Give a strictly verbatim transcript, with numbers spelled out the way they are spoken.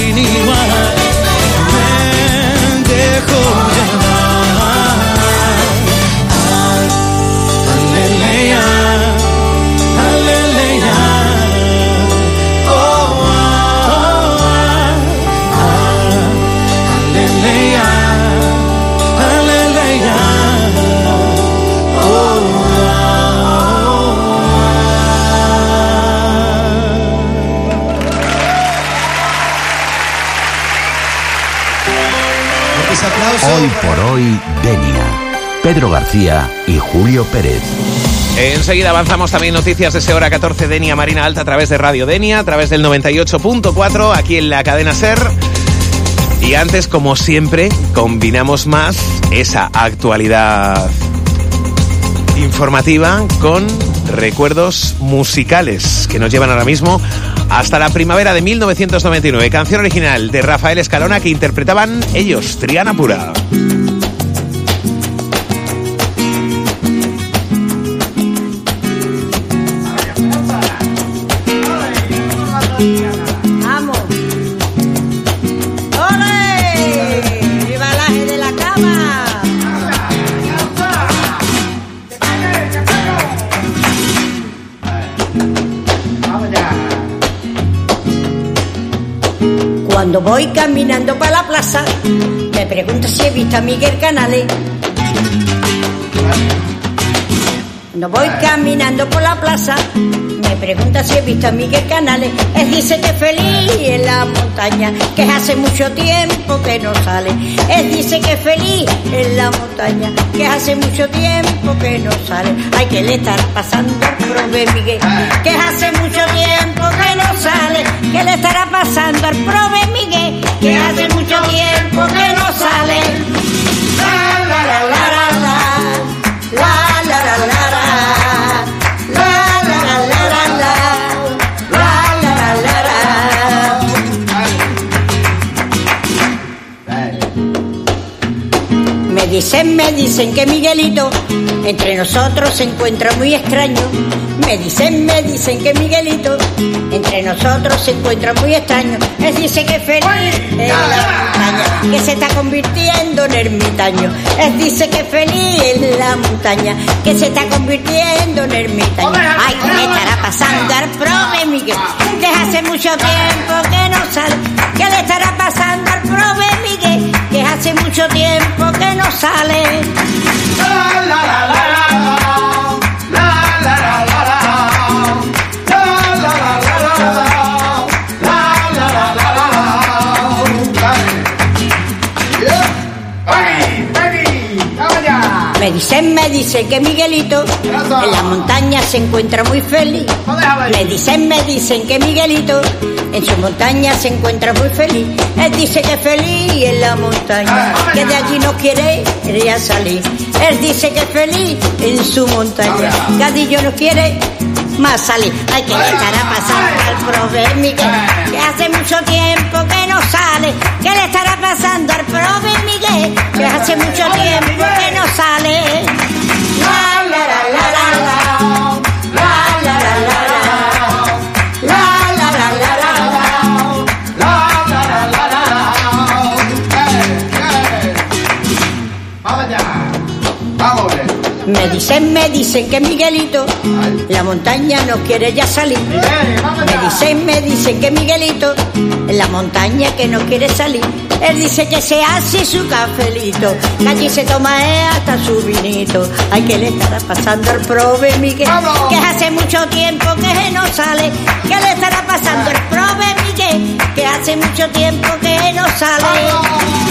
sin igual. Me dejo llevar. Aleluya, aleluya. Oh, oh, oh, aleluya, aleluya. Hoy por hoy, Denia, Pedro García y Julio Pérez. Enseguida avanzamos también noticias de esa hora catorce, Denia Marina Alta a través de Radio Denia, a través del noventa y ocho punto cuatro, aquí en la cadena SER. Y antes, como siempre, combinamos más esa actualidad informativa con recuerdos musicales que nos llevan ahora mismo hasta la primavera de mil novecientos noventa y nueve. Canción original de Rafael Escalona que interpretaban ellos, Triana Pura. ¡Vamos! ¡Ole! ¡Viva el aje de la cama! Cuando voy caminando para la plaza, me pregunto si he visto a Miguel Canales. Cuando voy caminando por la plaza, me pregunta si he visto a Miguel Canales. Él dice que feliz en la montaña, que hace mucho tiempo que no sale. Él dice que feliz en la montaña, que hace mucho tiempo que no sale. Ay, que le estará pasando al prove Miguel, que hace mucho tiempo que no sale. Que le estará pasando al prove Miguel, que hace mucho tiempo que no sale. La la la la la la, la la la la la. Me dicen, me dicen que Miguelito entre nosotros se encuentra muy extraño. Me dicen, me dicen que Miguelito entre nosotros se encuentra muy extraño. Él dice que feliz en la montaña, que se está convirtiendo en ermitaño. Él dice que feliz en la montaña, que se está convirtiendo en ermitaño. Ay, ¿qué le estará pasando al prove Miguel? Que hace mucho tiempo que no sale. ¿Qué le estará pasando al prove Miguel? Que hace mucho tiempo que no sale. La la la la la. Me dicen, me dicen que Miguelito en la montaña se encuentra muy feliz. Me dicen, me dicen que Miguelito en su montaña se encuentra muy feliz. Él dice que feliz en la montaña, que de allí no quiere ya salir. Él dice que feliz en su montaña, que allí no quiere más salir. Ay, que le estará pasando al prove Miguel, que hace mucho tiempo que no sale. ¿Qué le estará pasando al prove Miguel? Que hace mucho tiempo que no sale. La la la la la la, la la la la la, la la la la la, la la la la. Vamos allá, vamos. Me dicen, me dicen que Miguelito la montaña no quiere ya salir. Me dicen, me dicen que Miguelito en la montaña que no quiere salir. Él dice que se hace su cafelito, que allí se toma hasta su vinito. Ay, que le estará pasando al prove Miguel, que hace mucho tiempo que no sale. Que le estará pasando al prove Miguel, que hace mucho tiempo que no sale.